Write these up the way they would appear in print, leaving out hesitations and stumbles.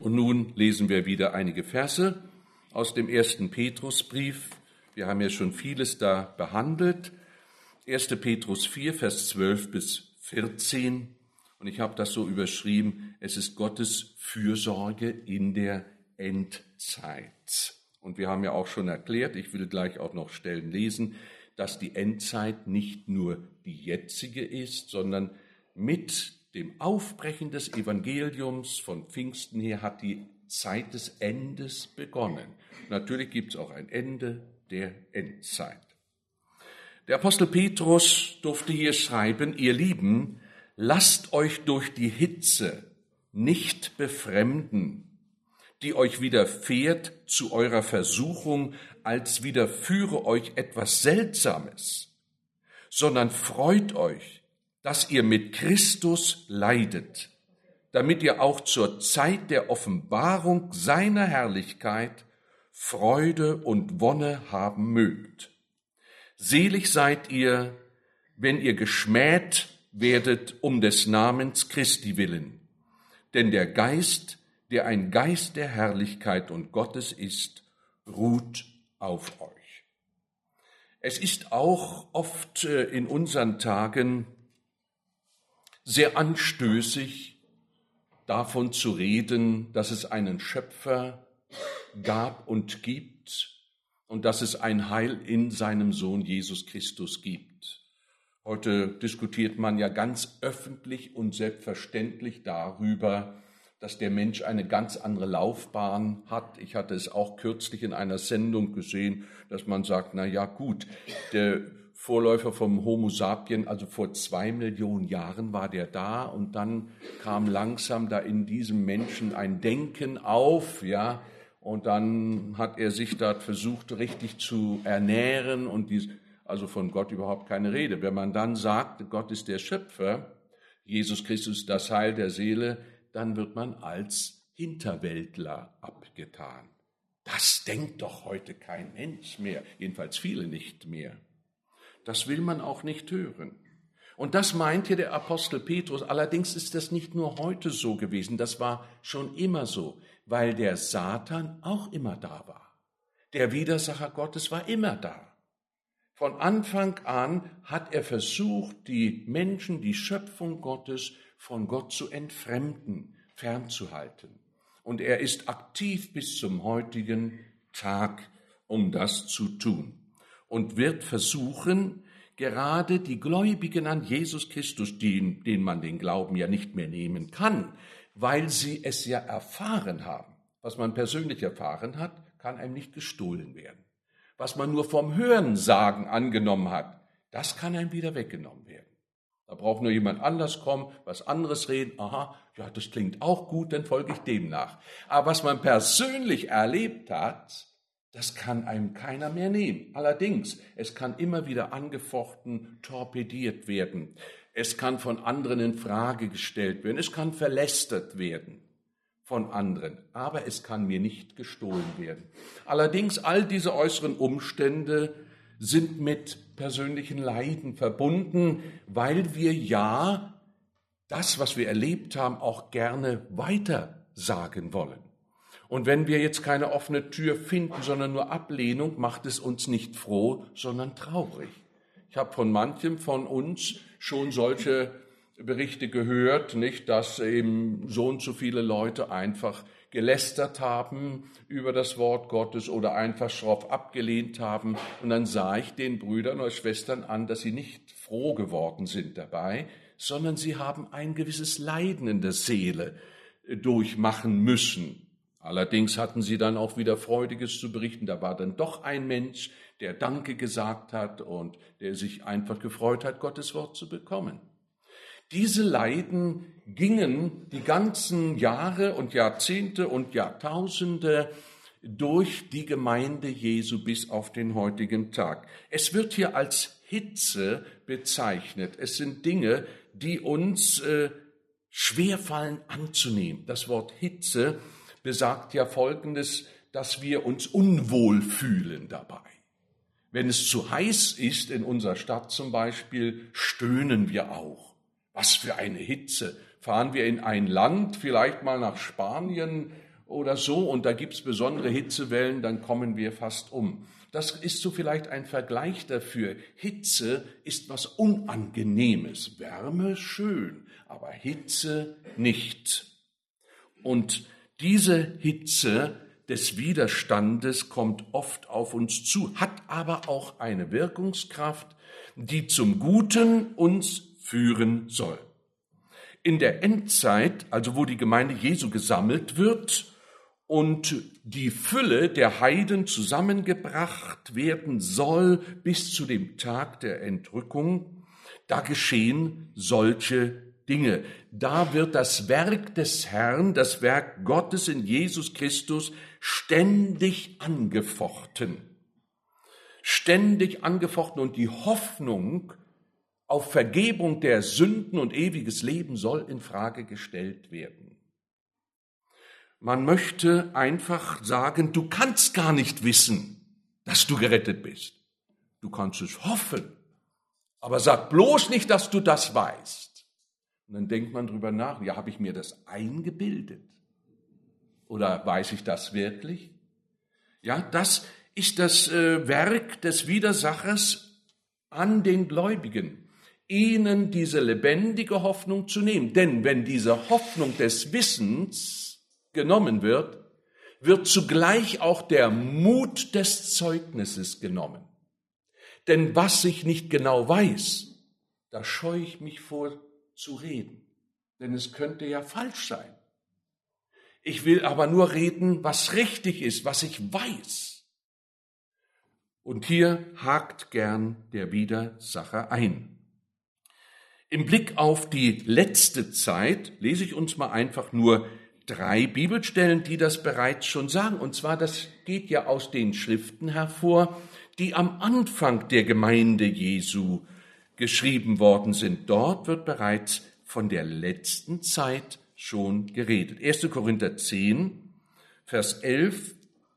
Und nun lesen wir wieder einige Verse aus dem 1. Petrusbrief. Wir haben ja schon vieles da behandelt. 1. Petrus 4, Vers 12 bis 14. Und ich habe das so überschrieben, es ist Gottes Fürsorge in der Endzeit. Und wir haben ja auch schon erklärt, ich will gleich auch noch Stellen lesen, dass die Endzeit nicht nur die jetzige ist, sondern mit dem Aufbrechen des Evangeliums von Pfingsten her hat die Zeit des Endes begonnen. Natürlich gibt es auch ein Ende der Endzeit. Der Apostel Petrus durfte hier schreiben, ihr Lieben, lasst euch durch die Hitze nicht befremden, die euch widerfährt zu eurer Versuchung, als widerführe euch etwas Seltsames, sondern freut euch, dass ihr mit Christus leidet, damit ihr auch zur Zeit der Offenbarung seiner Herrlichkeit Freude und Wonne haben mögt. Selig seid ihr, wenn ihr geschmäht werdet um des Namens Christi willen, denn der Geist, der ein Geist der Herrlichkeit und Gottes ist, ruht auf euch. Es ist auch oft in unseren Tagen sehr anstößig, davon zu reden, dass es einen Schöpfer gab und gibt und dass es ein Heil in seinem Sohn Jesus Christus gibt. Heute diskutiert man ja ganz öffentlich und selbstverständlich darüber, dass der Mensch eine ganz andere Laufbahn hat. Ich hatte es auch kürzlich in einer Sendung gesehen, dass man sagt, na ja gut, der Vorläufer vom Homo sapien, also vor 2 Millionen Jahren war der da und dann kam langsam da in diesem Menschen ein Denken auf, ja, und dann hat er sich da versucht, richtig zu ernähren und also von Gott überhaupt keine Rede. Wenn man dann sagt, Gott ist der Schöpfer, Jesus Christus das Heil der Seele, dann wird man als Hinterwäldler abgetan. Das denkt doch heute kein Mensch mehr, jedenfalls viele nicht mehr. Das will man auch nicht hören. Und das meint hier der Apostel Petrus. Allerdings ist das nicht nur heute so gewesen, das war schon immer so, weil der Satan auch immer da war. Der Widersacher Gottes war immer da. Von Anfang an hat er versucht, die Menschen, die Schöpfung Gottes von Gott zu entfremden, fernzuhalten. Und er ist aktiv bis zum heutigen Tag, um das zu tun. Und wird versuchen, gerade die Gläubigen an Jesus Christus, denen man den Glauben ja nicht mehr nehmen kann, weil sie es ja erfahren haben. Was man persönlich erfahren hat, kann einem nicht gestohlen werden. Was man nur vom Hörensagen angenommen hat, das kann einem wieder weggenommen werden. Da braucht nur jemand anders kommen, was anderes reden. Aha, ja, das klingt auch gut, dann folge ich dem nach. Aber was man persönlich erlebt hat, das kann einem keiner mehr nehmen. Allerdings, es kann immer wieder angefochten, torpediert werden. Es kann von anderen in Frage gestellt werden. Es kann verlästert werden von anderen. Aber es kann mir nicht gestohlen werden. Allerdings, all diese äußeren Umstände sind mit persönlichen Leiden verbunden, weil wir ja das, was wir erlebt haben, auch gerne weiter sagen wollen. Und wenn wir jetzt keine offene Tür finden, sondern nur Ablehnung, macht es uns nicht froh, sondern traurig. Ich habe von manchem von uns schon solche Berichte gehört, nicht, dass eben so und so viele Leute einfach gelästert haben über das Wort Gottes oder einfach schroff abgelehnt haben. Und dann sah ich den Brüdern oder Schwestern an, dass sie nicht froh geworden sind dabei, sondern sie haben ein gewisses Leiden in der Seele durchmachen müssen. Allerdings hatten sie dann auch wieder Freudiges zu berichten. Da war dann doch ein Mensch, der Danke gesagt hat und der sich einfach gefreut hat, Gottes Wort zu bekommen. Diese Leiden gingen die ganzen Jahre und Jahrzehnte und Jahrtausende durch die Gemeinde Jesu bis auf den heutigen Tag. Es wird hier als Hitze bezeichnet. Es sind Dinge, die uns schwerfallen anzunehmen. Das Wort Hitze besagt ja Folgendes, dass wir uns unwohl fühlen dabei. Wenn es zu heiß ist in unserer Stadt zum Beispiel, stöhnen wir auch. Was für eine Hitze. Fahren wir in ein Land, vielleicht mal nach Spanien oder so und da gibt es besondere Hitzewellen, dann kommen wir fast um. Das ist so vielleicht ein Vergleich dafür. Hitze ist was Unangenehmes. Wärme schön, aber Hitze nicht. Und diese Hitze des Widerstandes kommt oft auf uns zu, hat aber auch eine Wirkungskraft, die zum Guten uns führen soll. In der Endzeit, also wo die Gemeinde Jesu gesammelt wird und die Fülle der Heiden zusammengebracht werden soll bis zu dem Tag der Entrückung, da geschehen solche Dinge. Da wird das Werk des Herrn, das Werk Gottes in Jesus Christus ständig angefochten. Ständig angefochten und die Hoffnung auf Vergebung der Sünden und ewiges Leben soll in Frage gestellt werden. Man möchte einfach sagen, du kannst gar nicht wissen, dass du gerettet bist. Du kannst es hoffen, aber sag bloß nicht, dass du das weißt. Und dann denkt man drüber nach, ja, habe ich mir das eingebildet? Oder weiß ich das wirklich? Ja, das ist das Werk des Widersachers an den Gläubigen, ihnen diese lebendige Hoffnung zu nehmen. Denn wenn diese Hoffnung des Wissens genommen wird, wird zugleich auch der Mut des Zeugnisses genommen. Denn was ich nicht genau weiß, da scheue ich mich vor zu reden. Denn es könnte ja falsch sein. Ich will aber nur reden, was richtig ist, was ich weiß. Und hier hakt gern der Widersacher ein. Im Blick auf die letzte Zeit lese ich uns mal einfach nur 3 Bibelstellen, die das bereits schon sagen. Und zwar, das geht ja aus den Schriften hervor, die am Anfang der Gemeinde Jesu geschrieben worden sind. Dort wird bereits von der letzten Zeit schon geredet. 1. Korinther 10, Vers 11.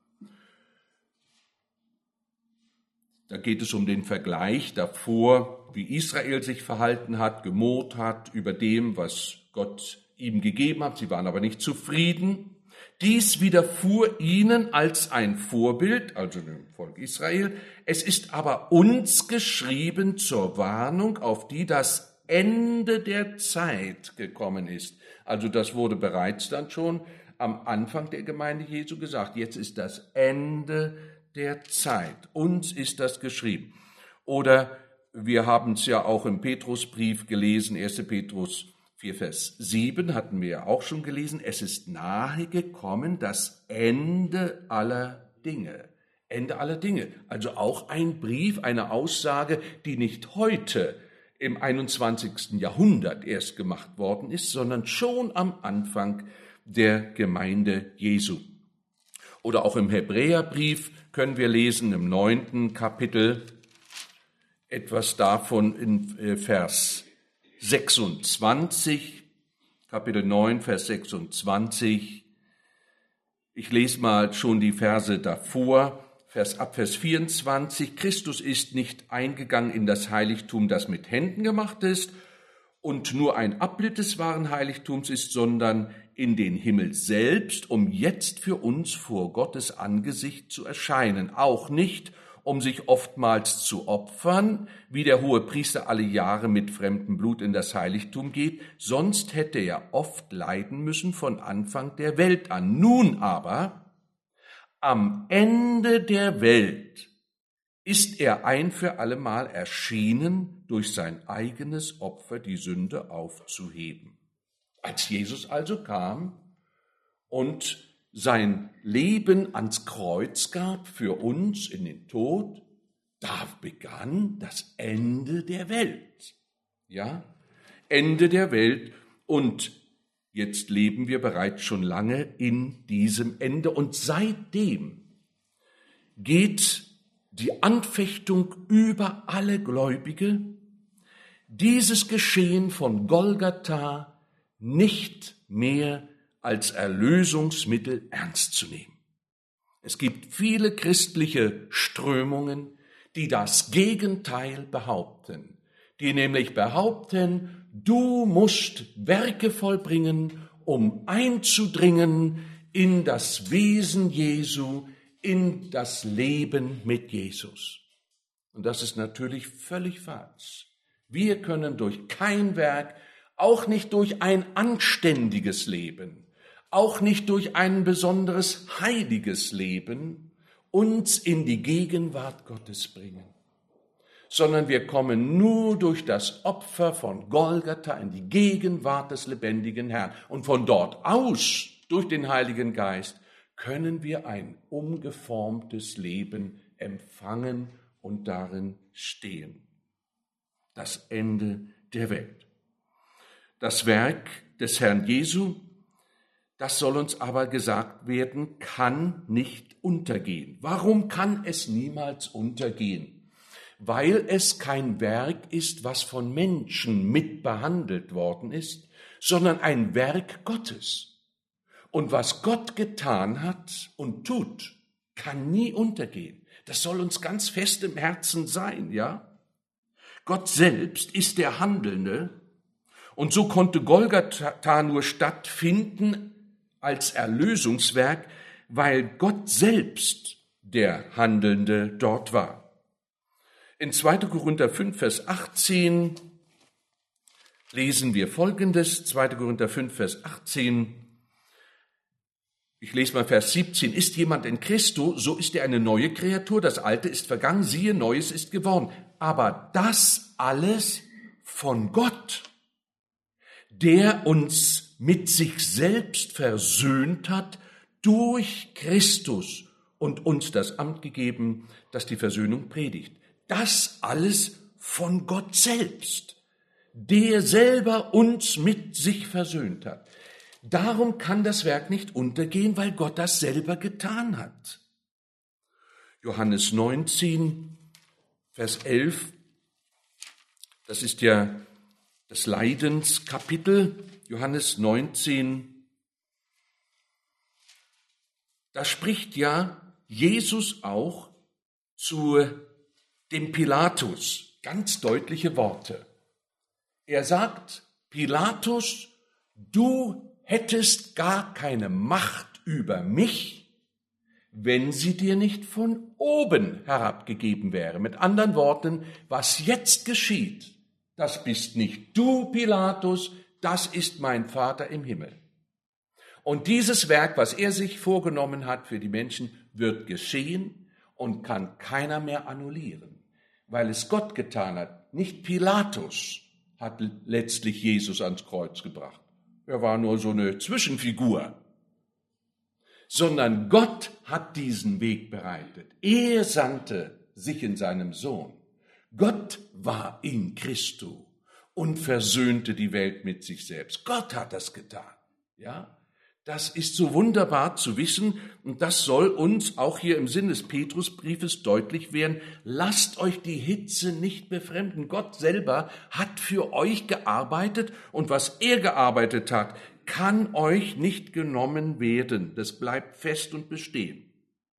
Da geht es um den Vergleich davor, wie Israel sich verhalten hat, gemurrt hat über dem, was Gott ihm gegeben hat. Sie waren aber nicht zufrieden. Dies widerfuhr ihnen als ein Vorbild, also dem Volk Israel. Es ist aber uns geschrieben zur Warnung, auf die das Ende der Zeit gekommen ist. Also das wurde bereits dann schon am Anfang der Gemeinde Jesu gesagt. Jetzt ist das Ende der Zeit. Uns ist das geschrieben. Oder wir haben es ja auch im Petrusbrief gelesen, 1. Petrus 4, Vers 7 hatten wir ja auch schon gelesen. Es ist nahe gekommen das Ende aller Dinge. Ende aller Dinge. Also auch ein Brief, eine Aussage, die nicht heute im 21. Jahrhundert erst gemacht worden ist, sondern schon am Anfang der Gemeinde Jesu. Oder auch im Hebräerbrief können wir lesen, im 9. Kapitel, etwas davon in Vers 26, Kapitel 9, Vers 26. Ich lese mal schon die Verse davor, ab Vers 24. Christus ist nicht eingegangen in das Heiligtum, das mit Händen gemacht ist und nur ein Abbild des wahren Heiligtums ist, sondern in den Himmel selbst, um jetzt für uns vor Gottes Angesicht zu erscheinen. Auch nicht, um sich oftmals zu opfern, wie der Hohepriester alle Jahre mit fremdem Blut in das Heiligtum geht, sonst hätte er oft leiden müssen von Anfang der Welt an. Nun aber, am Ende der Welt, ist er ein für allemal erschienen, durch sein eigenes Opfer die Sünde aufzuheben. Als Jesus also kam und sein Leben ans Kreuz gab für uns in den Tod, da begann das Ende der Welt. Ja, Ende der Welt. Und jetzt leben wir bereits schon lange in diesem Ende. Und seitdem geht die Anfechtung über alle Gläubige, dieses Geschehen von Golgatha nicht mehr als Erlösungsmittel ernst zu nehmen. Es gibt viele christliche Strömungen, die das Gegenteil behaupten, die nämlich behaupten, du musst Werke vollbringen, um einzudringen in das Wesen Jesu, in das Leben mit Jesus. Und das ist natürlich völlig falsch. Wir können durch kein Werk, auch nicht durch ein anständiges Leben, auch nicht durch ein besonderes heiliges Leben, uns in die Gegenwart Gottes bringen, sondern wir kommen nur durch das Opfer von Golgatha in die Gegenwart des lebendigen Herrn. Und von dort aus, durch den Heiligen Geist, können wir ein umgeformtes Leben empfangen und darin stehen. Das Ende der Welt. Das Werk des Herrn Jesu, das soll uns aber gesagt werden, kann nicht untergehen. Warum kann es niemals untergehen? Weil es kein Werk ist, was von Menschen mitbehandelt worden ist, sondern ein Werk Gottes. Und was Gott getan hat und tut, kann nie untergehen. Das soll uns ganz fest im Herzen sein, ja? Gott selbst ist der Handelnde und so konnte Golgatha nur stattfinden als Erlösungswerk, weil Gott selbst der Handelnde dort war. In 2. Korinther 5, Vers 18 lesen wir Folgendes, 2. Korinther 5, Vers 18, ich lese mal Vers 17, ist jemand in Christo, so ist er eine neue Kreatur, das Alte ist vergangen, siehe, Neues ist geworden. Aber das alles von Gott, der uns mit sich selbst versöhnt hat durch Christus und uns das Amt gegeben, das die Versöhnung predigt. Das alles von Gott selbst, der selber uns mit sich versöhnt hat. Darum kann das Werk nicht untergehen, weil Gott das selber getan hat. Johannes 19, Vers 11, das ist ja das Leidenskapitel, Johannes 19, da spricht ja Jesus auch zu dem Pilatus ganz deutliche Worte. Er sagt, Pilatus, du hättest gar keine Macht über mich, wenn sie dir nicht von oben herabgegeben wäre. Mit anderen Worten, was jetzt geschieht, das bist nicht du, Pilatus, das ist mein Vater im Himmel. Und dieses Werk, was er sich vorgenommen hat für die Menschen, wird geschehen und kann keiner mehr annullieren, weil es Gott getan hat. Nicht Pilatus hat letztlich Jesus ans Kreuz gebracht. Er war nur so eine Zwischenfigur, sondern Gott hat diesen Weg bereitet. Er sandte sich in seinem Sohn. Gott war in Christo und versöhnte die Welt mit sich selbst. Gott hat das getan. Ja, das ist so wunderbar zu wissen und das soll uns auch hier im Sinn des Petrusbriefes deutlich werden. Lasst euch die Hitze nicht befremden. Gott selber hat für euch gearbeitet und was er gearbeitet hat, kann euch nicht genommen werden. Das bleibt fest und bestehen.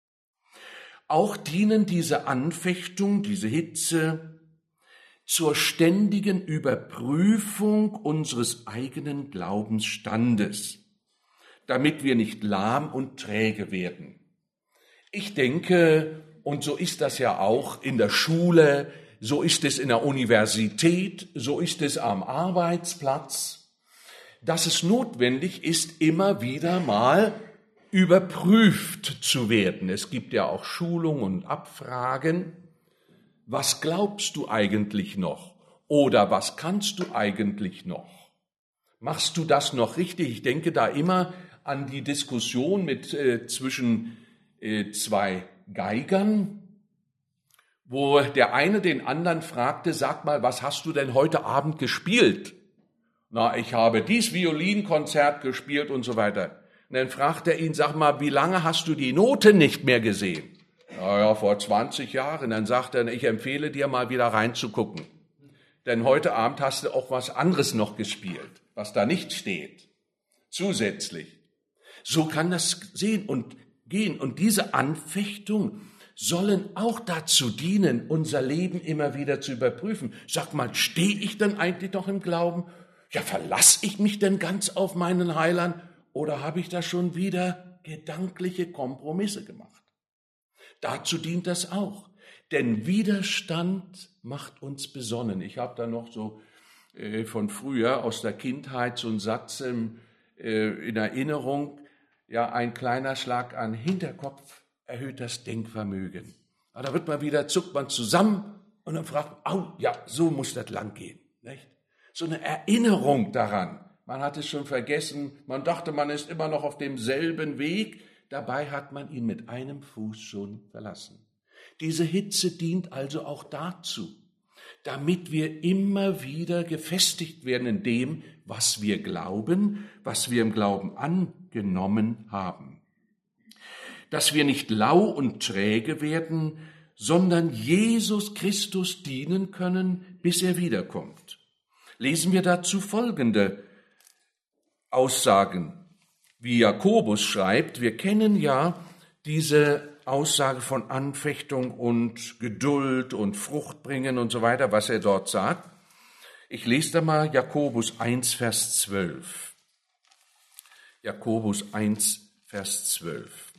Auch dienen diese Anfechtung, diese Hitze zur ständigen Überprüfung unseres eigenen Glaubensstandes, damit wir nicht lahm und träge werden. Ich denke, und so ist das ja auch in der Schule, so ist es in der Universität, so ist es am Arbeitsplatz, dass es notwendig ist, immer wieder mal überprüft zu werden. Es gibt ja auch Schulungen und Abfragen. Was glaubst du eigentlich noch? Oder was kannst du eigentlich noch? Machst du das noch richtig? Ich denke da immer an die Diskussion zwischen zwei Geigern, wo der eine den anderen fragte, sag mal, was hast du denn heute Abend gespielt? Na, ich habe dies Violinkonzert gespielt und so weiter. Und dann fragt er ihn, sag mal, wie lange hast du die Note nicht mehr gesehen? Ja, vor 20 Jahren. Dann sagt er, ich empfehle dir mal wieder reinzugucken. Denn heute Abend hast du auch was anderes noch gespielt, was da nicht steht. Zusätzlich. So kann das sehen und gehen. Und diese Anfechtung sollen auch dazu dienen, unser Leben immer wieder zu überprüfen. Sag mal, stehe ich denn eigentlich noch im Glauben? Ja, verlasse ich mich denn ganz auf meinen Heiland? Oder habe ich da schon wieder gedankliche Kompromisse gemacht. Dazu dient das auch. Denn Widerstand macht uns besonnen. Ich habe da noch so von früher aus der Kindheit so einen Satz in Erinnerung. Ja, ein kleiner Schlag an Hinterkopf erhöht das Denkvermögen. Aber da zuckt man zusammen und dann fragt man, au, ja, so muss das lang gehen. Nicht? So eine Erinnerung daran. Man hat es schon vergessen, man dachte, man ist immer noch auf demselben Weg. Dabei hat man ihn mit einem Fuß schon verlassen. Diese Hitze dient also auch dazu, damit wir immer wieder gefestigt werden in dem, was wir glauben, was wir im Glauben angenommen haben. Dass wir nicht lau und träge werden, sondern Jesus Christus dienen können, bis er wiederkommt. Lesen wir dazu folgende Aussagen, wie Jakobus schreibt. Wir kennen ja diese Aussage von Anfechtung und Geduld und Fruchtbringen und so weiter, was er dort sagt. Ich lese da mal Jakobus 1, Vers 12. Jakobus 1, Vers 12.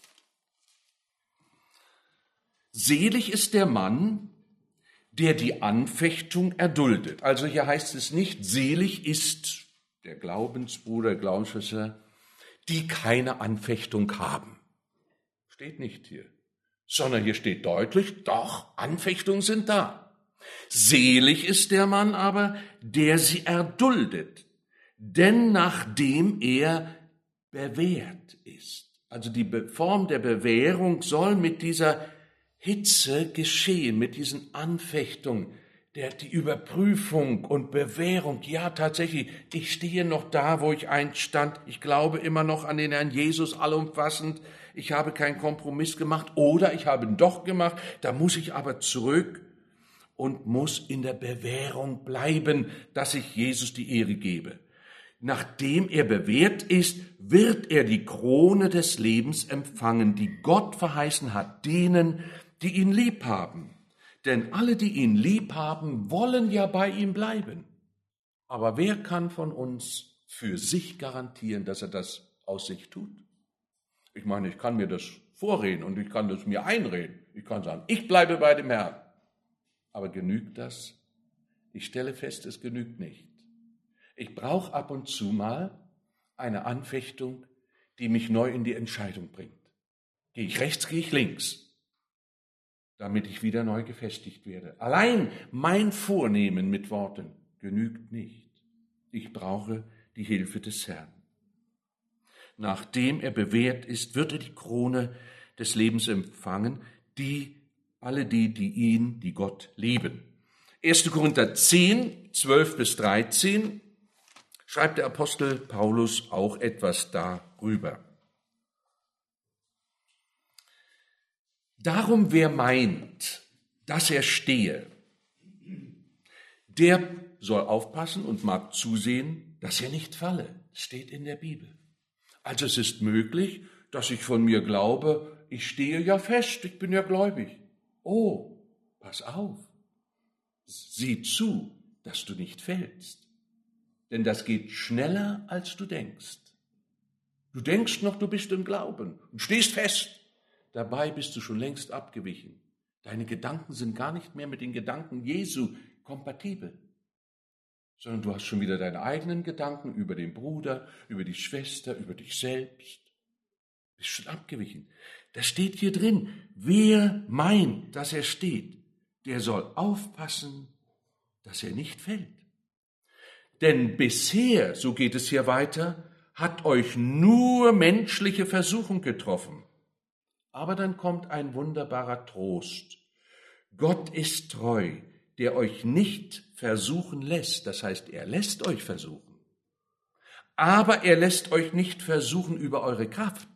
Selig ist der Mann, der die Anfechtung erduldet. Also hier heißt es nicht, selig ist der Glaubensbruder, Glaubensschwester, die keine Anfechtung haben. Steht nicht hier, sondern hier steht deutlich, doch, Anfechtungen sind da. Selig ist der Mann aber, der sie erduldet, denn nachdem er bewährt ist. Also die Form der Bewährung soll mit dieser Hitze geschehen, mit diesen Anfechtungen, die Überprüfung und Bewährung. Ja, tatsächlich, ich stehe noch da, wo ich einst stand. Ich glaube immer noch an den Herrn Jesus allumfassend. Ich habe keinen Kompromiss gemacht oder ich habe ihn doch gemacht. Da muss ich aber zurück und muss in der Bewährung bleiben, dass ich Jesus die Ehre gebe. Nachdem er bewährt ist, wird er die Krone des Lebens empfangen, die Gott verheißen hat, denen, die ihn lieb haben. Denn alle, die ihn lieb haben, wollen ja bei ihm bleiben. Aber wer kann von uns für sich garantieren, dass er das aus sich tut? Ich meine, ich kann mir das vorreden und ich kann das mir einreden. Ich kann sagen, ich bleibe bei dem Herrn. Aber genügt das? Ich stelle fest, es genügt nicht. Ich brauche ab und zu mal eine Anfechtung, die mich neu in die Entscheidung bringt. Gehe ich rechts, gehe ich links, damit ich wieder neu gefestigt werde. Allein mein Vornehmen mit Worten genügt nicht. Ich brauche die Hilfe des Herrn. Nachdem er bewährt ist, wird er die Krone des Lebens empfangen, die Gott lieben. 1. Korinther 10, 12 bis 13 schreibt der Apostel Paulus auch etwas darüber. Darum, wer meint, dass er stehe, der soll aufpassen und mag zusehen, dass er nicht falle. Das steht in der Bibel. Also es ist möglich, dass ich von mir glaube, ich stehe ja fest, ich bin ja gläubig. Oh, pass auf. Sieh zu, dass du nicht fällst. Denn das geht schneller, als du denkst. Du denkst noch, du bist im Glauben und stehst fest. Dabei bist du schon längst abgewichen. Deine Gedanken sind gar nicht mehr mit den Gedanken Jesu kompatibel, sondern du hast schon wieder deine eigenen Gedanken über den Bruder, über die Schwester, über dich selbst. Du bist schon abgewichen. Das steht hier drin. Wer meint, dass er steht, der soll aufpassen, dass er nicht fällt. Denn bisher, so geht es hier weiter, hat euch nur menschliche Versuchung getroffen. Aber dann kommt ein wunderbarer Trost. Gott ist treu, der euch nicht versuchen lässt. Das heißt, er lässt euch versuchen. Aber er lässt euch nicht versuchen über eure Kraft.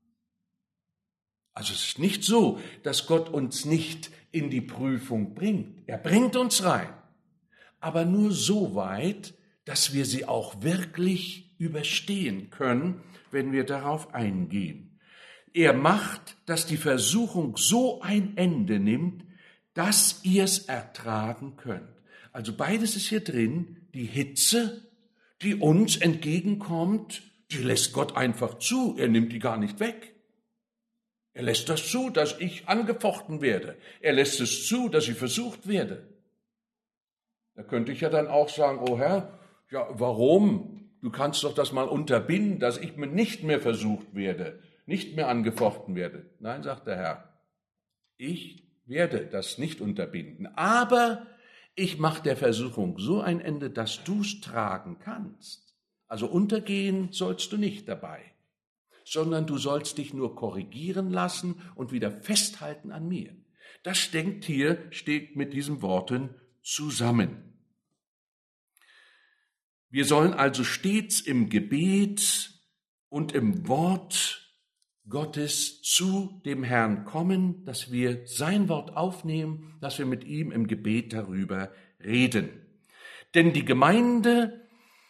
Also es ist nicht so, dass Gott uns nicht in die Prüfung bringt. Er bringt uns rein. Aber nur so weit, dass wir sie auch wirklich überstehen können, wenn wir darauf eingehen. Er macht, dass die Versuchung so ein Ende nimmt, dass ihr es ertragen könnt. Also beides ist hier drin, die Hitze, die uns entgegenkommt, die lässt Gott einfach zu, er nimmt die gar nicht weg. Er lässt das zu, dass ich angefochten werde. Er lässt es zu, dass ich versucht werde. Da könnte ich ja dann auch sagen, oh Herr, ja, warum? Du kannst doch das mal unterbinden, dass ich mir nicht mehr versucht werde, nicht mehr angefochten werde. Nein, sagt der Herr, ich werde das nicht unterbinden, aber ich mache der Versuchung so ein Ende, dass du es tragen kannst. Also untergehen sollst du nicht dabei, sondern du sollst dich nur korrigieren lassen und wieder festhalten an mir. Das steht mit diesen Worten zusammen. Wir sollen also stets im Gebet und im Wort Gottes zu dem Herrn kommen, dass wir sein Wort aufnehmen, dass wir mit ihm im Gebet darüber reden. Denn die Gemeinde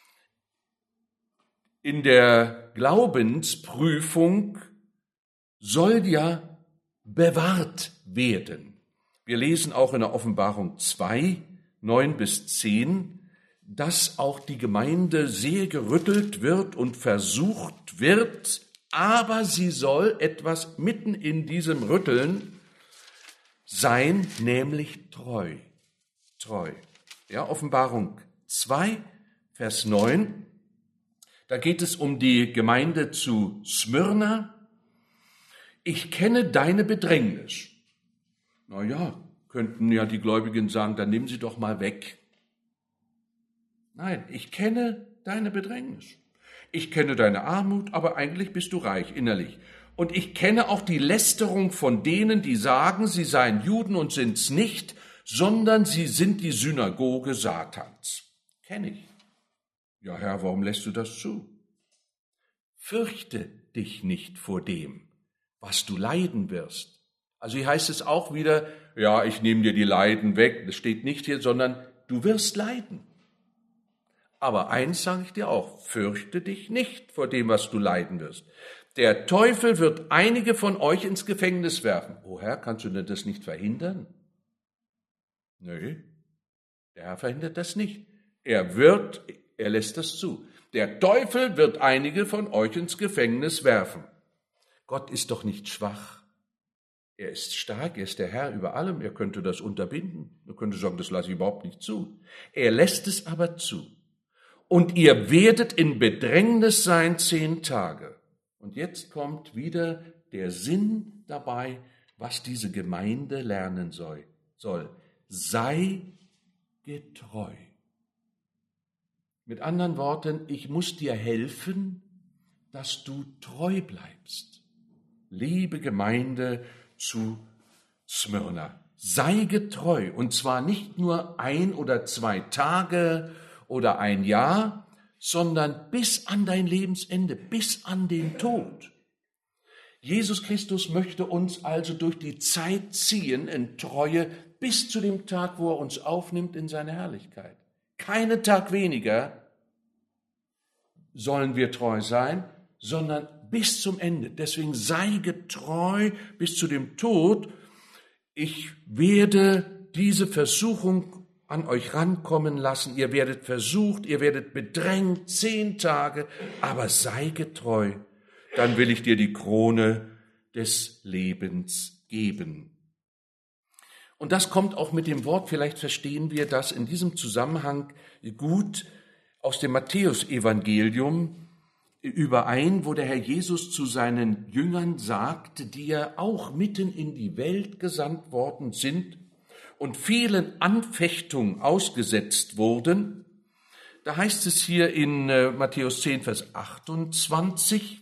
in der Glaubensprüfung soll ja bewahrt werden. Wir lesen auch in der Offenbarung 2, 9-10, dass auch die Gemeinde sehr gerüttelt wird und versucht wird, aber sie soll etwas mitten in diesem Rütteln sein, nämlich treu. Treu. Ja, Offenbarung 2, Vers 9, da geht es um die Gemeinde zu Smyrna. Ich kenne deine Bedrängnis. Na ja, könnten ja die Gläubigen sagen, dann nimm sie doch mal weg. Nein, ich kenne deine Bedrängnis. Ich kenne deine Armut, aber eigentlich bist du reich innerlich. Und ich kenne auch die Lästerung von denen, die sagen, sie seien Juden und sind's nicht, sondern sie sind die Synagoge Satans. Kenne ich. Ja, Herr, warum lässt du das zu? Fürchte dich nicht vor dem, was du leiden wirst. Also hier heißt es auch wieder, ja, ich nehme dir die Leiden weg. Das steht nicht hier, sondern du wirst leiden. Aber eins sage ich dir auch, fürchte dich nicht vor dem, was du leiden wirst. Der Teufel wird einige von euch ins Gefängnis werfen. Oh Herr, kannst du denn das nicht verhindern? Nö, der Herr verhindert das nicht. Er lässt das zu. Der Teufel wird einige von euch ins Gefängnis werfen. Gott ist doch nicht schwach. Er ist stark, er ist der Herr über allem. Er könnte das unterbinden. Er könnte sagen, das lasse ich überhaupt nicht zu. Er lässt es aber zu. Und ihr werdet in Bedrängnis sein 10 Tage. Und jetzt kommt wieder der Sinn dabei, was diese Gemeinde lernen soll. Sei getreu. Mit anderen Worten, ich muss dir helfen, dass du treu bleibst. Liebe Gemeinde zu Smyrna, sei getreu. Und zwar nicht nur 1 oder 2 Tage oder 1 Jahr, sondern bis an dein Lebensende, bis an den Tod. Jesus Christus möchte uns also durch die Zeit ziehen in Treue bis zu dem Tag, wo er uns aufnimmt in seine Herrlichkeit. Keinen Tag weniger sollen wir treu sein, sondern bis zum Ende. Deswegen sei getreu bis zu dem Tod. Ich werde diese Versuchung an euch rankommen lassen. Ihr werdet versucht, ihr werdet bedrängt 10 Tage, aber sei getreu. Dann will ich dir die Krone des Lebens geben. Und das kommt auch mit dem Wort, vielleicht verstehen wir das in diesem Zusammenhang gut, aus dem Matthäusevangelium überein, wo der Herr Jesus zu seinen Jüngern sagte, die ja auch mitten in die Welt gesandt worden sind und vielen Anfechtungen ausgesetzt wurden. Da heißt es hier in Matthäus 10, Vers 28,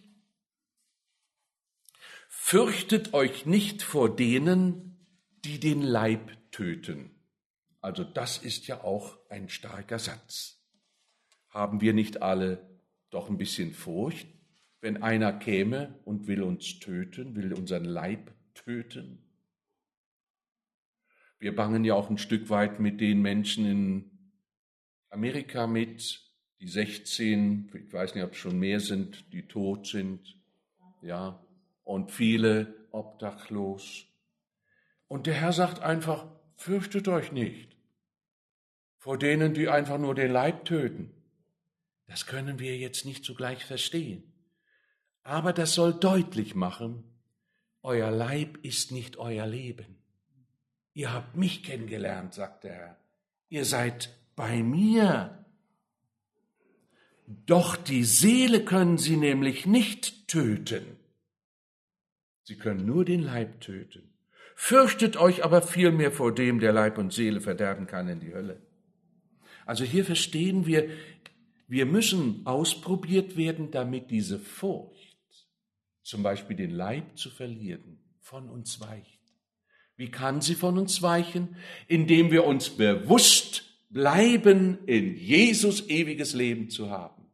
fürchtet euch nicht vor denen, die den Leib töten. Also das ist ja auch ein starker Satz. Haben wir nicht alle doch ein bisschen Furcht, wenn einer käme und will uns töten, will unseren Leib töten? Wir bangen ja auch ein Stück weit mit den Menschen in Amerika mit, die 16, ich weiß nicht, ob es schon mehr sind, die tot sind, ja, und viele obdachlos. Und der Herr sagt einfach, fürchtet euch nicht vor denen, die einfach nur den Leib töten. Das können wir jetzt nicht zugleich verstehen. Aber das soll deutlich machen, euer Leib ist nicht euer Leben. Ihr habt mich kennengelernt, sagt der Herr. Ihr seid bei mir. Doch die Seele können sie nämlich nicht töten. Sie können nur den Leib töten. Fürchtet euch aber vielmehr vor dem, der Leib und Seele verderben kann, in die Hölle. Also hier verstehen wir, wir müssen ausprobiert werden, damit diese Furcht, zum Beispiel den Leib zu verlieren, von uns weicht. Wie kann sie von uns weichen? Indem wir uns bewusst bleiben, in Jesus ewiges Leben zu haben.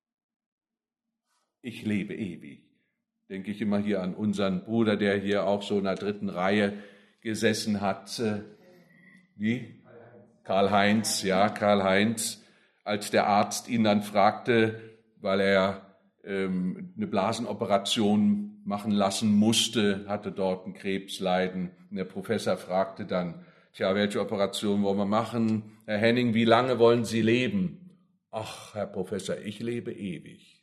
Ich lebe ewig. Denke ich immer hier an unseren Bruder, der hier auch so in der 3. Reihe gesessen hat. Wie? Karl-Heinz, ja, Karl-Heinz, als der Arzt ihn dann fragte, weil er eine Blasenoperation machen lassen musste, hatte dort ein Krebsleiden. Und der Professor fragte dann, tja, welche Operation wollen wir machen? Herr Henning, wie lange wollen Sie leben? Ach, Herr Professor, ich lebe ewig.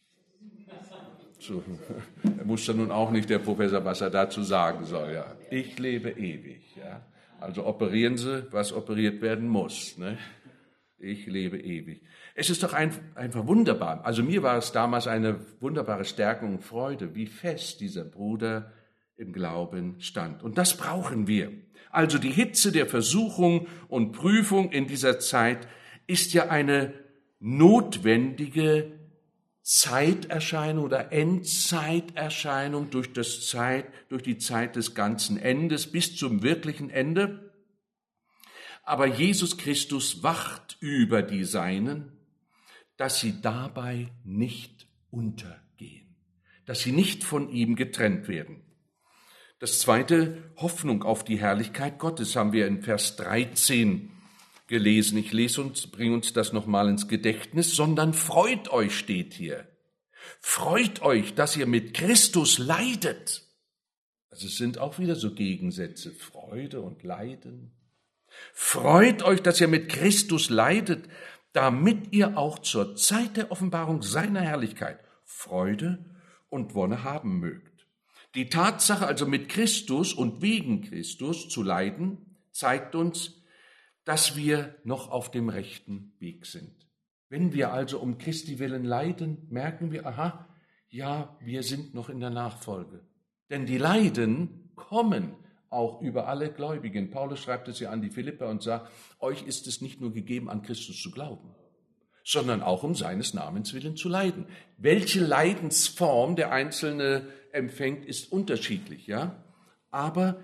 So, er wusste nun auch nicht, der Professor, was er dazu sagen soll. Ja. Ich lebe ewig. Ja. Also operieren Sie, was operiert werden muss. Ne? Ich lebe ewig. Es ist doch einfach wunderbar. Also mir war es damals eine wunderbare Stärkung und Freude, wie fest dieser Bruder im Glauben stand. Und das brauchen wir. Also die Hitze der Versuchung und Prüfung in dieser Zeit ist ja eine notwendige Zeiterscheinung oder Endzeiterscheinung durch die Zeit des ganzen Endes bis zum wirklichen Ende. Aber Jesus Christus wacht über die Seinen, dass sie dabei nicht untergehen, dass sie nicht von ihm getrennt werden. Das zweite, Hoffnung auf die Herrlichkeit Gottes, haben wir in Vers 13 gelesen. Ich bringe uns das nochmal ins Gedächtnis, sondern freut euch, steht hier. Freut euch, dass ihr mit Christus leidet. Also es sind auch wieder so Gegensätze, Freude und Leiden. Freut euch, dass ihr mit Christus leidet, damit ihr auch zur Zeit der Offenbarung seiner Herrlichkeit Freude und Wonne haben mögt. Die Tatsache also mit Christus und wegen Christus zu leiden, zeigt uns, dass wir noch auf dem rechten Weg sind. Wenn wir also um Christi willen leiden, merken wir, aha, ja, wir sind noch in der Nachfolge. Denn die Leiden kommen auch über alle Gläubigen. Paulus schreibt es ja an die Philipper und sagt, euch ist es nicht nur gegeben, an Christus zu glauben, sondern auch um seines Namens willen zu leiden. Welche Leidensform der Einzelne empfängt, ist unterschiedlich, ja? Aber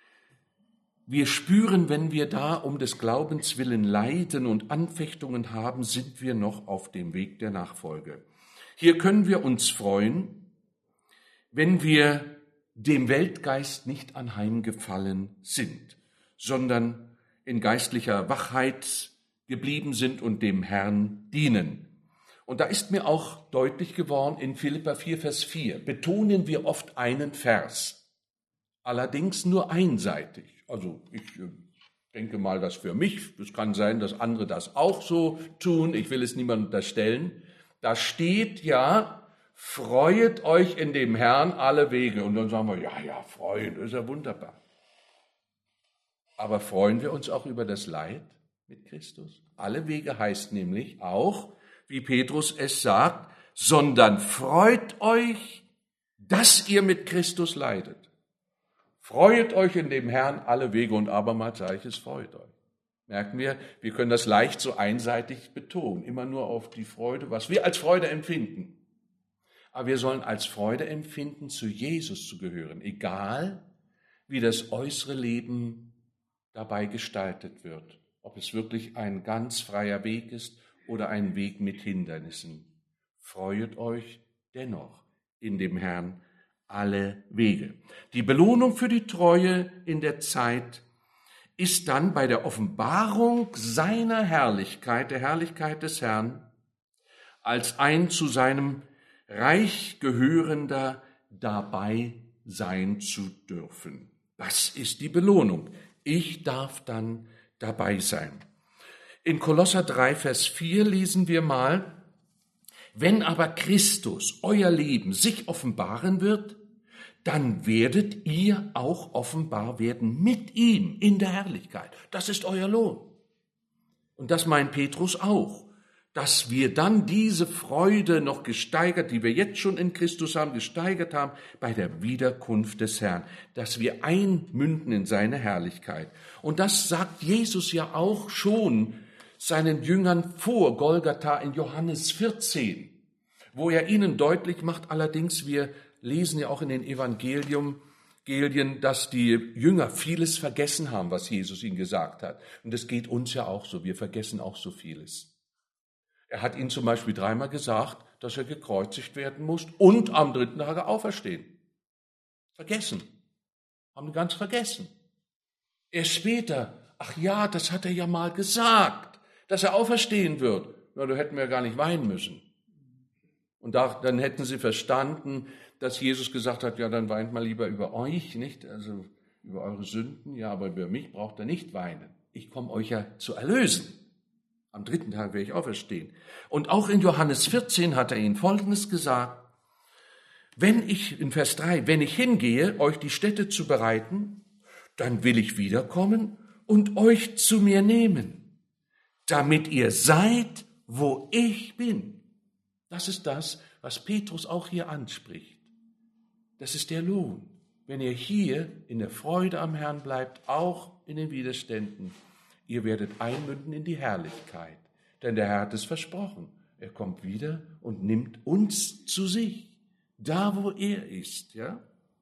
wir spüren, wenn wir da um des Glaubens willen leiden und Anfechtungen haben, sind wir noch auf dem Weg der Nachfolge. Hier können wir uns freuen, wenn wir dem Weltgeist nicht anheimgefallen sind, sondern in geistlicher Wachheit geblieben sind und dem Herrn dienen. Und da ist mir auch deutlich geworden, in Philipper 4, Vers 4, betonen wir oft einen Vers, allerdings nur einseitig. Also ich denke mal, das für mich, es kann sein, dass andere das auch so tun, ich will es niemandem unterstellen. Da steht ja, freuet euch in dem Herrn alle Wege. Und dann sagen wir, ja, freuen, das ist ja wunderbar. Aber freuen wir uns auch über das Leid mit Christus? Alle Wege heißt nämlich auch, wie Petrus es sagt, sondern freut euch, dass ihr mit Christus leidet. Freut euch in dem Herrn alle Wege und abermals sage ich es, freut euch. Merken wir können das leicht so einseitig betonen, immer nur auf die Freude, was wir als Freude empfinden. Aber wir sollen als Freude empfinden, zu Jesus zu gehören, egal wie das äußere Leben dabei gestaltet wird. Ob es wirklich ein ganz freier Weg ist oder ein Weg mit Hindernissen. Freut euch dennoch in dem Herrn alle Wege. Die Belohnung für die Treue in der Zeit ist dann bei der Offenbarung seiner Herrlichkeit, der Herrlichkeit des Herrn, als ein zu seinem Reich gehörender dabei sein zu dürfen. Das ist die Belohnung. Ich darf dann dabei sein. In Kolosser 3, Vers 4 lesen wir mal, Wenn aber Christus, euer Leben, sich offenbaren wird, dann werdet ihr auch offenbar werden mit ihm in der Herrlichkeit. Das ist euer Lohn. Und das meint Petrus auch, dass wir dann diese Freude noch gesteigert, die wir jetzt schon in Christus haben, gesteigert haben bei der Wiederkunft des Herrn, dass wir einmünden in seine Herrlichkeit. Und das sagt Jesus ja auch schon seinen Jüngern vor Golgatha in Johannes 14, wo er ihnen deutlich macht, allerdings wir lesen ja auch in den Evangelien, dass die Jünger vieles vergessen haben, was Jesus ihnen gesagt hat. Und das geht uns ja auch so, wir vergessen auch so vieles. Er hat ihnen zum Beispiel 3-mal gesagt, dass er gekreuzigt werden muss und am 3. Tage auferstehen. Vergessen. Haben die ganz vergessen. Erst später, ach ja, das hat er ja mal gesagt, dass er auferstehen wird. Na, da hätten wir ja gar nicht weinen müssen. Und dann hätten sie verstanden, dass Jesus gesagt hat, ja, dann weint mal lieber über euch, nicht? Also über eure Sünden, ja, aber über mich braucht ihr nicht weinen. Ich komme euch ja zu erlösen. Am 3. Tag werde ich auferstehen. Und auch in Johannes 14 hat er ihnen Folgendes gesagt. In Vers 3, wenn ich hingehe, euch die Stätte zu bereiten, dann will ich wiederkommen und euch zu mir nehmen, damit ihr seid, wo ich bin. Das ist das, was Petrus auch hier anspricht. Das ist der Lohn. Wenn ihr hier in der Freude am Herrn bleibt, auch in den Widerständen, ihr werdet einmünden in die Herrlichkeit. Denn der Herr hat es versprochen. Er kommt wieder und nimmt uns zu sich, da wo er ist. Ja?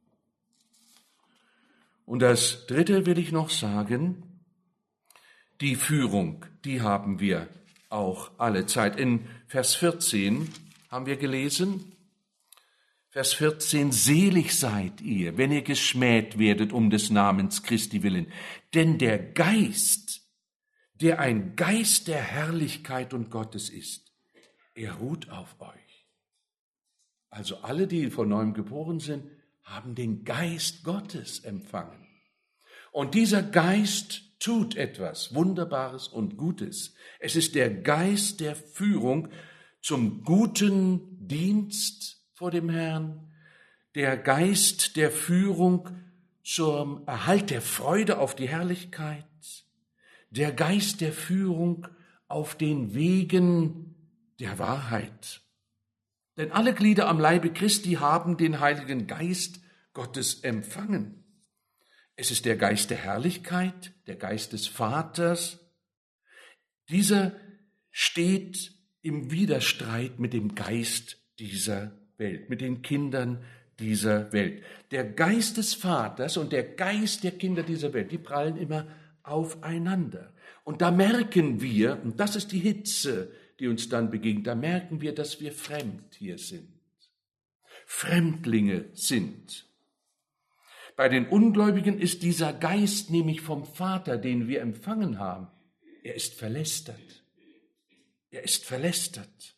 Und das Dritte will ich noch sagen, die Führung, die haben wir auch alle Zeit. In Vers 14 haben wir gelesen, Vers 14, selig seid ihr, wenn ihr geschmäht werdet um des Namens Christi willen. Denn der Geist, der ein Geist der Herrlichkeit und Gottes ist, er ruht auf euch. Also alle, die von neuem geboren sind, haben den Geist Gottes empfangen. Und dieser Geist tut etwas Wunderbares und Gutes. Es ist der Geist der Führung zum guten Dienst vor dem Herrn, der Geist der Führung zum Erhalt der Freude auf die Herrlichkeit, der Geist der Führung auf den Wegen der Wahrheit. Denn alle Glieder am Leibe Christi haben den Heiligen Geist Gottes empfangen. Es ist der Geist der Herrlichkeit, der Geist des Vaters. Dieser steht im Widerstreit mit dem Geist dieser Welt, mit den Kindern dieser Welt. Der Geist des Vaters und der Geist der Kinder dieser Welt, die prallen immer aufeinander. Und da merken wir, und das ist die Hitze, die uns dann begegnet, da merken wir, dass wir fremd hier sind. Fremdlinge sind. Bei den Ungläubigen ist dieser Geist nämlich vom Vater, den wir empfangen haben, er ist verlästert. Er ist verlästert.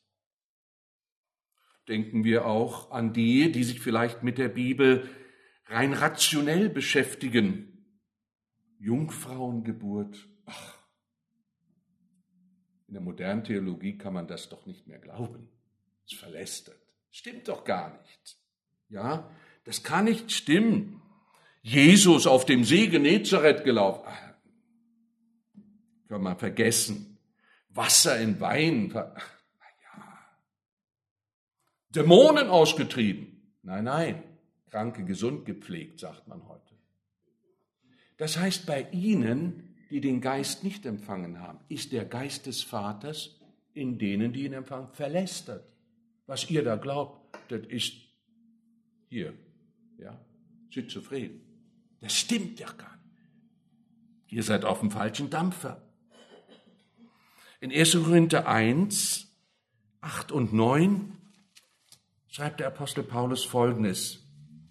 Denken wir auch an die sich vielleicht mit der Bibel rein rationell beschäftigen. Jungfrauengeburt, ach, in der modernen Theologie kann man das doch nicht mehr glauben. Es ist verlästert. Stimmt doch gar nicht. Ja, das kann nicht stimmen. Jesus auf dem See Genezareth gelaufen. Ach, kann man vergessen. Wasser in Wein. Dämonen ausgetrieben. Nein, Kranke gesund gepflegt, sagt man heute. Das heißt, bei ihnen, die den Geist nicht empfangen haben, ist der Geist des Vaters in denen, die ihn empfangen, verlästert. Was ihr da glaubt, das ist hier, ja, schizophren. Das stimmt ja gar nicht. Ihr seid auf dem falschen Dampfer. In 1. Korinther 1, 8 und 9 schreibt der Apostel Paulus Folgendes: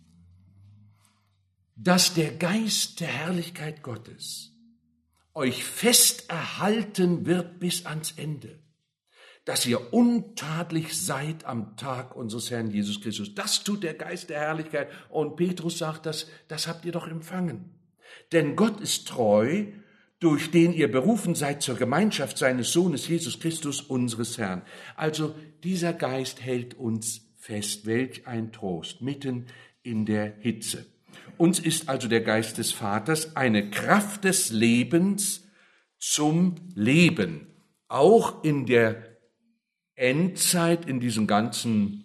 dass der Geist der Herrlichkeit Gottes euch fest erhalten wird bis ans Ende, dass ihr untadelig seid am Tag unseres Herrn Jesus Christus. Das tut der Geist der Herrlichkeit. Und Petrus sagt, das habt ihr doch empfangen. Denn Gott ist treu, durch den ihr berufen seid zur Gemeinschaft seines Sohnes Jesus Christus, unseres Herrn. Also dieser Geist hält uns fest. Welch ein Trost mitten in der Hitze. Uns ist also der Geist des Vaters eine Kraft des Lebens zum Leben. Auch in der Endzeit, in diesen ganzen,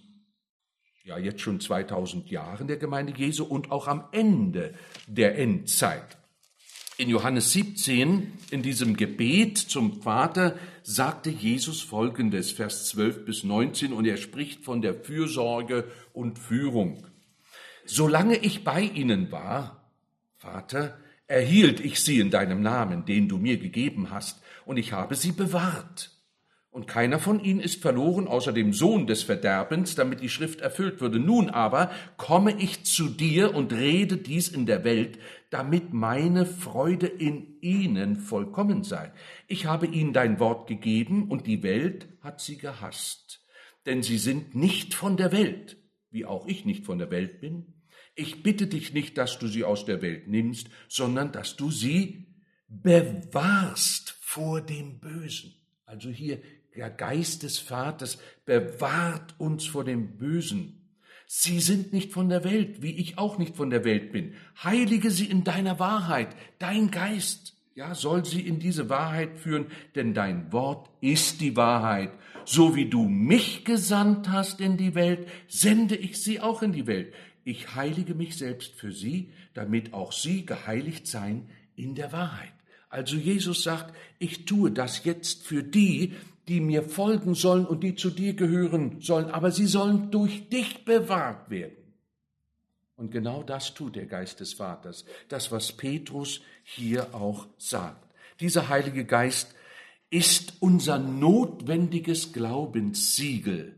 jetzt schon 2000 Jahren der Gemeinde Jesu und auch am Ende der Endzeit. In Johannes 17, in diesem Gebet zum Vater, sagte Jesus Folgendes, Vers 12 bis 19, und er spricht von der Fürsorge und Führung. Solange ich bei ihnen war, Vater, erhielt ich sie in deinem Namen, den du mir gegeben hast, und ich habe sie bewahrt. Und keiner von ihnen ist verloren, außer dem Sohn des Verderbens, damit die Schrift erfüllt würde. Nun aber komme ich zu dir und rede dies in der Welt, damit meine Freude in ihnen vollkommen sei. Ich habe ihnen dein Wort gegeben, und die Welt hat sie gehasst. Denn sie sind nicht von der Welt, wie auch ich nicht von der Welt bin. Ich bitte dich nicht, dass du sie aus der Welt nimmst, sondern dass du sie bewahrst vor dem Bösen. Also hier der Geist des Vaters bewahrt uns vor dem Bösen. Sie sind nicht von der Welt, wie ich auch nicht von der Welt bin. Heilige sie in deiner Wahrheit. Dein Geist, soll sie in diese Wahrheit führen, denn dein Wort ist die Wahrheit. So wie du mich gesandt hast in die Welt, sende ich sie auch in die Welt. Ich heilige mich selbst für sie, damit auch sie geheiligt seien in der Wahrheit. Also Jesus sagt, ich tue das jetzt für die, die mir folgen sollen und die zu dir gehören sollen, aber sie sollen durch dich bewahrt werden. Und genau das tut der Geist des Vaters, das, was Petrus hier auch sagt. Dieser Heilige Geist ist unser notwendiges Glaubenssiegel.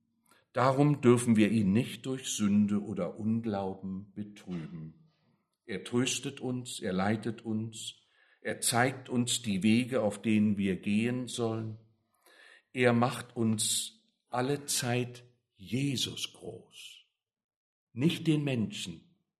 Darum dürfen wir ihn nicht durch Sünde oder Unglauben betrüben. Er tröstet uns, er leitet uns, er zeigt uns die Wege, auf denen wir gehen sollen. Er macht uns allezeit Jesus groß, nicht den Menschen,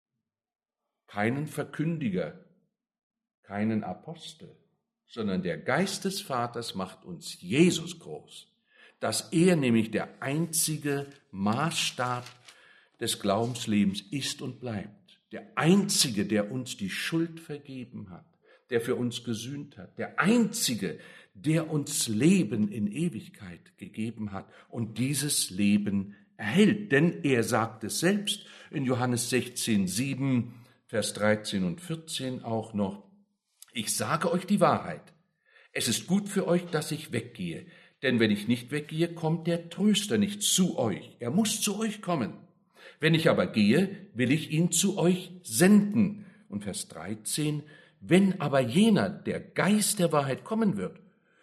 keinen Verkündiger, keinen Apostel, sondern der Geist des Vaters macht uns Jesus groß, dass er nämlich der einzige Maßstab des Glaubenslebens ist und bleibt, der einzige, der uns die Schuld vergeben hat, der für uns gesühnt hat, der einzige, der uns Leben in Ewigkeit gegeben hat und dieses Leben erhält. Denn er sagt es selbst in Johannes 16, 7, Vers 13 und 14 auch noch, ich sage euch die Wahrheit, es ist gut für euch, dass ich weggehe, denn wenn ich nicht weggehe, kommt der Tröster nicht zu euch. Er muss zu euch kommen. Wenn ich aber gehe, will ich ihn zu euch senden. Und Vers 13, wenn aber jener, der Geist der Wahrheit kommen wird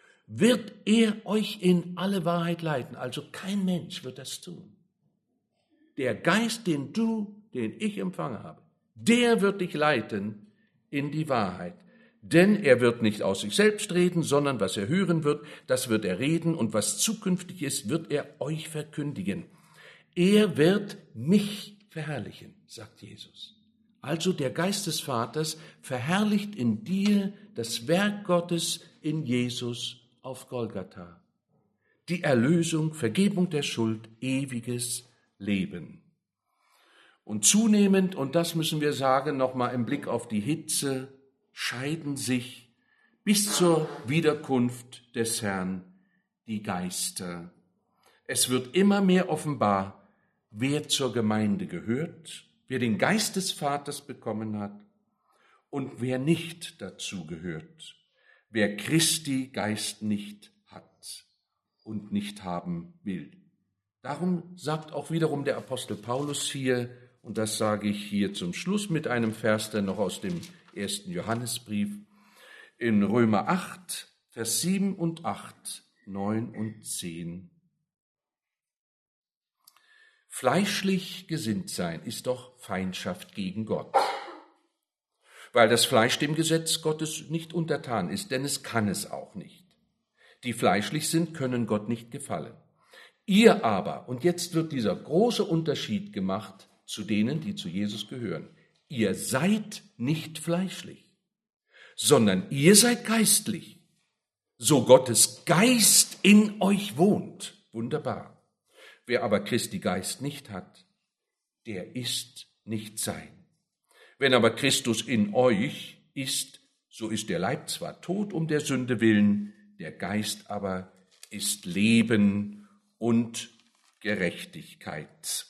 er euch in alle Wahrheit leiten. Also kein Mensch wird das tun. Der Geist, den ich empfangen habe, der wird dich leiten in die Wahrheit. Denn er wird nicht aus sich selbst reden, sondern was er hören wird, das wird er reden, und was zukünftig ist, wird er euch verkündigen. Er wird mich verherrlichen, sagt Jesus. Also der Geist des Vaters verherrlicht in dir das Werk Gottes in Jesus auf Golgatha. Die Erlösung, Vergebung der Schuld, ewiges Leben. Und zunehmend, und das müssen wir sagen, nochmal im Blick auf die Hitze, scheiden sich bis zur Wiederkunft des Herrn die Geister. Es wird immer mehr offenbar, wer zur Gemeinde gehört, wer den Geist des Vaters bekommen hat und wer nicht dazu gehört, wer Christi Geist nicht hat und nicht haben will. Darum sagt auch wiederum der Apostel Paulus hier, und das sage ich hier zum Schluss mit einem Vers, der noch aus dem 1. Johannesbrief, in Römer 8, Vers 7 und 8, 9 und 10. Fleischlich gesinnt sein ist doch Feindschaft gegen Gott, weil das Fleisch dem Gesetz Gottes nicht untertan ist, denn es kann es auch nicht. Die fleischlich sind, können Gott nicht gefallen. Ihr aber, und jetzt wird dieser große Unterschied gemacht zu denen, die zu Jesus gehören, ihr seid nicht fleischlich, sondern ihr seid geistlich, so Gottes Geist in euch wohnt. Wunderbar. Wer aber Christi Geist nicht hat, der ist nicht sein. Wenn aber Christus in euch ist, so ist der Leib zwar tot um der Sünde willen, der Geist aber ist Leben und Gerechtigkeit.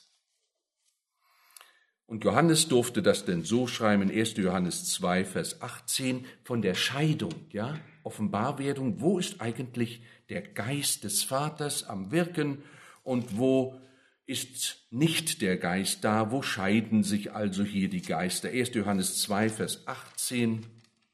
Und Johannes durfte das denn so schreiben in 1. Johannes 2, Vers 18, von der Scheidung, ja, Offenbarwerdung, wo ist eigentlich der Geist des Vaters am Wirken und wo ist nicht der Geist da, wo scheiden sich also hier die Geister? 1. Johannes 2, Vers 18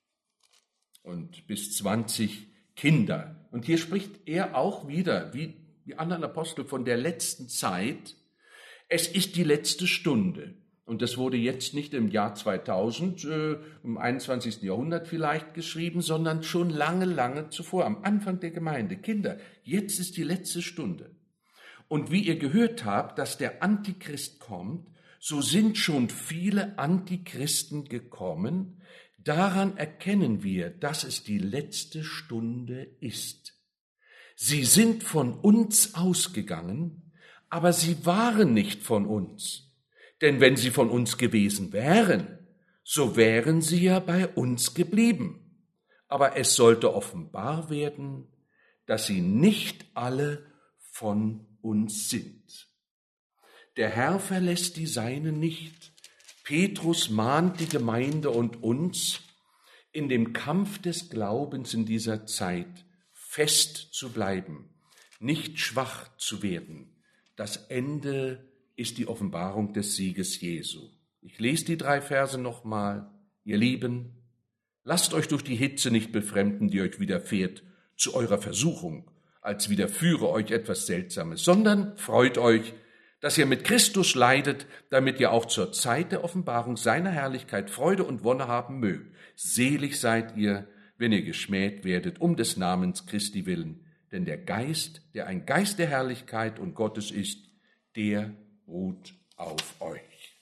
und bis 20 Kinder. Und hier spricht er auch wieder, wie die anderen Apostel, von der letzten Zeit. Es ist die letzte Stunde. Und das wurde jetzt nicht im Jahr 2000, im 21. Jahrhundert vielleicht geschrieben, sondern schon lange, lange zuvor, am Anfang der Gemeinde. Kinder, jetzt ist die letzte Stunde. Und wie ihr gehört habt, dass der Antichrist kommt, so sind schon viele Antichristen gekommen. Daran erkennen wir, dass es die letzte Stunde ist. Sie sind von uns ausgegangen, aber sie waren nicht von uns. Denn wenn sie von uns gewesen wären, so wären sie ja bei uns geblieben. Aber es sollte offenbar werden, dass sie nicht alle von uns sind. Der Herr verlässt die Seinen nicht. Petrus mahnt die Gemeinde und uns, in dem Kampf des Glaubens in dieser Zeit fest zu bleiben, nicht schwach zu werden. Das Ende ist die Offenbarung des Sieges Jesu. Ich lese die 3 Verse nochmal. Ihr Lieben, lasst euch durch die Hitze nicht befremden, die euch widerfährt, zu eurer Versuchung, als widerführe euch etwas Seltsames, sondern freut euch, dass ihr mit Christus leidet, damit ihr auch zur Zeit der Offenbarung seiner Herrlichkeit Freude und Wonne haben mögt. Selig seid ihr, wenn ihr geschmäht werdet, um des Namens Christi willen. Denn der Geist, der ein Geist der Herrlichkeit und Gottes ist, der ruht auf euch.